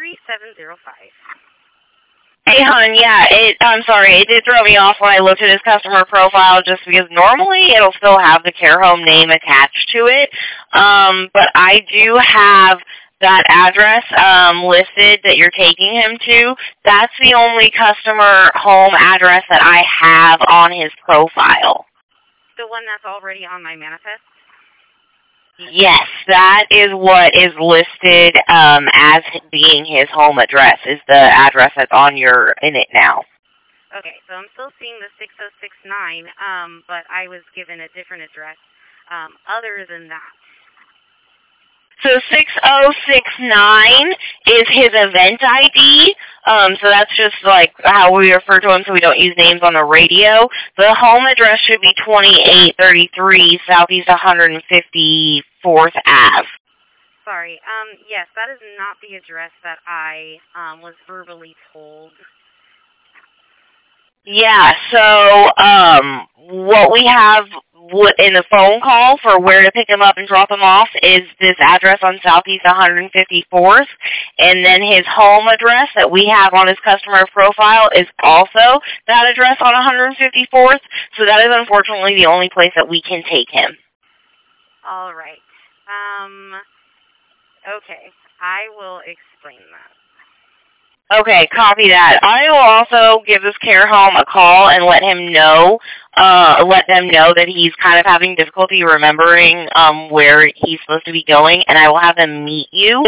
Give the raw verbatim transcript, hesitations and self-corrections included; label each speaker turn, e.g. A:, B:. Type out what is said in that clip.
A: three seven zero five.
B: Hey, hon, yeah, it, I'm sorry, it did throw me off when I looked at his customer profile just because normally it'll still have the care home name attached to it, um, but I do have that address um, listed that you're taking him to. That's the only customer home address that I have on his profile.
A: The one that's already on my manifest?
B: Yes, that is what is listed um, as being his home address, is the address that's on your in it now.
A: Okay, so I'm still seeing the six oh six nine, um, but I was given a different address um, other than that.
B: So six oh six nine is his event I D, um, so that's just like how we refer to him so we don't use names on the radio. The home address should be twenty-eight thirty-three Southeast one hundred fifty-fourth Avenue.
A: Sorry, um, yes, that is not the address that I um, was verbally told.
B: Yeah, so um, what we have in the phone call for where to pick him up and drop him off is this address on Southeast one hundred fifty-fourth, and then his home address that we have on his customer profile is also that address on one hundred fifty-fourth, so that is unfortunately the only place that we can take him.
A: All right. Um, okay, I will explain that.
B: Okay, copy that. I will also give this care home a call and let him know, uh, let them know that he's kind of having difficulty remembering um, where he's supposed to be going, and I will have them meet you